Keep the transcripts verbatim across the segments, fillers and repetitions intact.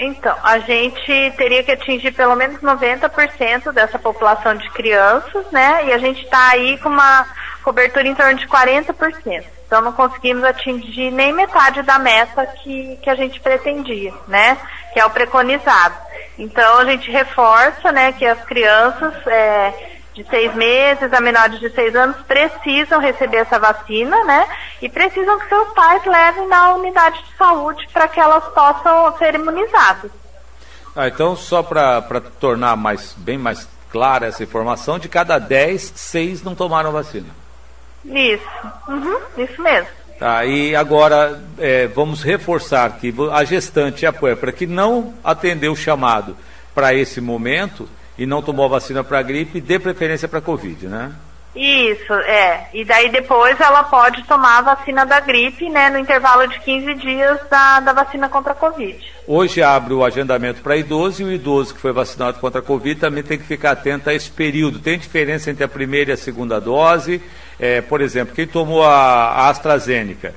Então, a gente teria que atingir pelo menos noventa por cento dessa população de crianças, né? E a gente está aí com uma cobertura em torno de quarenta por cento. Então, não conseguimos atingir nem metade da meta que, que a gente pretendia, né? Que é o preconizado. Então, a gente reforça, né, que as crianças é, de seis meses a menores de seis anos precisam receber essa vacina, né? E precisam que seus pais levem na unidade de saúde para que elas possam ser imunizadas. Ah, então, só para tornar mais, bem mais clara essa informação, de cada dez, seis não tomaram vacina. Isso, uhum, isso mesmo. Tá, e agora é, vamos reforçar que a gestante e a puérpera que não atendeu o chamado para esse momento e não tomou a vacina para a gripe, dê preferência para a Covid, né? Isso, é. E daí depois ela pode tomar a vacina da gripe, né, no intervalo de quinze dias da, da vacina contra a Covid. Hoje abre o agendamento para idoso e o idoso que foi vacinado contra a Covid também tem que ficar atento a esse período. Tem diferença entre a primeira e a segunda dose? É, por exemplo, quem tomou a, a AstraZeneca,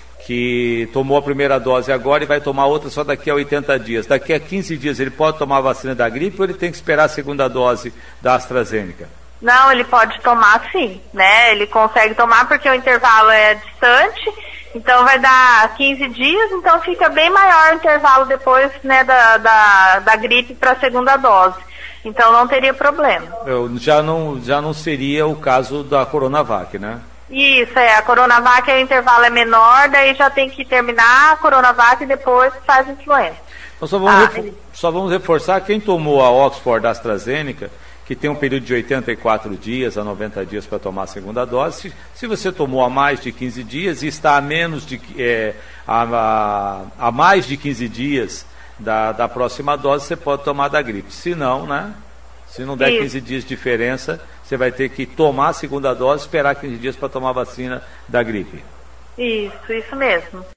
que tomou a primeira dose agora e vai tomar outra só daqui a oitenta dias. Daqui a quinze dias ele pode tomar a vacina da gripe ou ele tem que esperar a segunda dose da AstraZeneca? Não, ele pode tomar sim, né? Ele consegue tomar porque o intervalo é distante, então vai dar quinze dias, então fica bem maior o intervalo depois, né, da, da, da gripe para a segunda dose. Então não teria problema. Eu, já, não, já não seria o caso da Coronavac, né? Isso, é. A Coronavac, o intervalo é menor, daí já tem que terminar a Coronavac e depois faz influenza. Então só vamos, ah, refor ele... só vamos reforçar, quem tomou a Oxford da AstraZeneca, que tem um período de oitenta e quatro dias a noventa dias para tomar a segunda dose, se, se você tomou há mais de quinze dias e está a menos de é, a, a, a mais de quinze dias da, da próxima dose, você pode tomar da gripe. Se não, né? Se não der Isso. quinze dias de diferença, você vai ter que tomar a segunda dose e esperar quinze dias para tomar a vacina da gripe. Isso, isso mesmo.